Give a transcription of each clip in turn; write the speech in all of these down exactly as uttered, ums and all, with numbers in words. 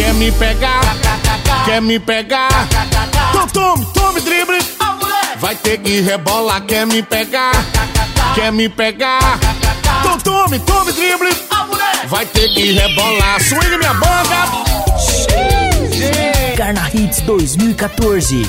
Quer me pegar, quer me pegar. Então tome, tome drible. Vai ter que rebolar, quer me pegar, quer me pegar. Então tome, tome drible. Vai ter que rebolar, swing minha banda. Garna Hits dois mil e quatorze.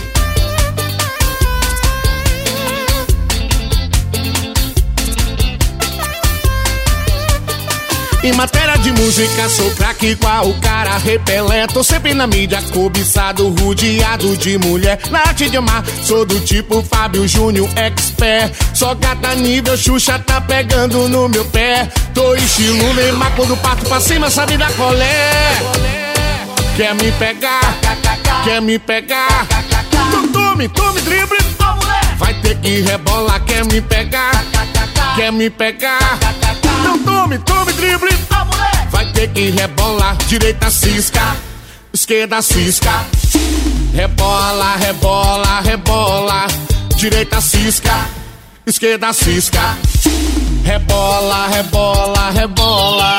Em matéria de música sou craque igual o cara repelé. Tô sempre na mídia, cobiçado, rodeado de mulher. Na arte de amar, sou do tipo Fábio Júnior expert. Só gata nível Xuxa tá pegando no meu pé. Tô estilo Neymar, quando parto pra cima, sabe da colé. Quer me pegar, quer me pegar. Então tome, tome drible. Vai ter que rebolar, quer me pegar, quer me pegar. Então tome, tome drible. Vai ter que rebolar. Direita cisca, esquerda cisca. Rebola, rebola, rebola. Direita cisca, esquerda cisca. Rebola, rebola, rebola.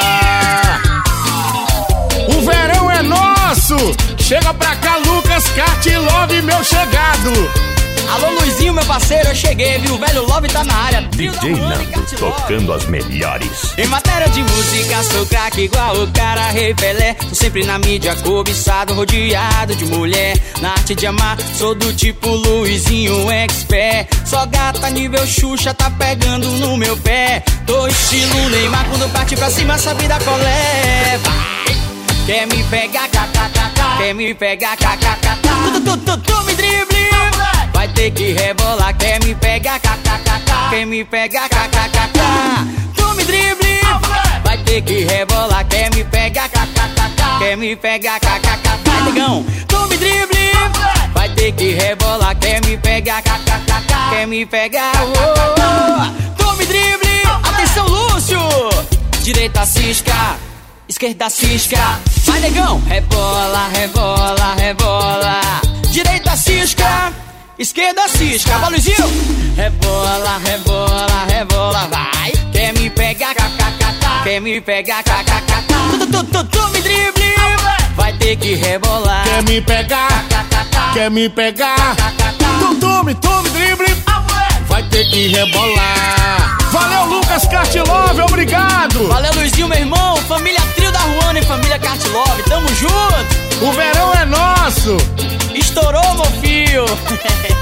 O verão é nosso. Chega pra cá, Lucas Kart Love, meu chegado. Alô, Luizinho, meu parceiro, eu cheguei, viu? O velho Love tá na área. D J Nando, tocando as melhores. Em matéria de música, sou craque igual o cara repelé. Tô sempre na mídia, cobiçado, rodeado de mulher. Na arte de amar, sou do tipo Luizinho expert. Só gata nível Xuxa, tá pegando no meu pé. Tô estilo Neymar, quando parte pra cima, sabe da colé. Vai, quer me pegar, kkk. Quer me pegar, kkk. Tome drible. Vai ter que rebolar, quer me pegar, kkk. Quer me pegar, kkk. Tome drible. Vai ter que rebolar, quer me pegar, kkk. Quer me pegar, kkk. Vai, negão, tome drible. Vai ter que rebolar, quer me pegar, kkk. Quer me pegar, oh. Tome drible. Atenção, Lúcio. Direita cisca, esquerda cisca. Vai, negão, rebola, rebola, rebola. Direita cisca, esquerda cisca. Vai, Luizinho. Rebola, rebola, rebola. Vai, quer me pegar, kkk. Quer me pegar, kkk. Tome drible. Vai ter que rebolar. Quer me pegar, quer me pegar. Então tome, tome drible. Vai ter que rebolar. Valeu, Lucas Kart Love, obrigado. Valeu, Luizinho, meu irmão. Família Trio da Ruana e família Kart Love, tamo junto. O verão é nosso. Estourou, meu filho.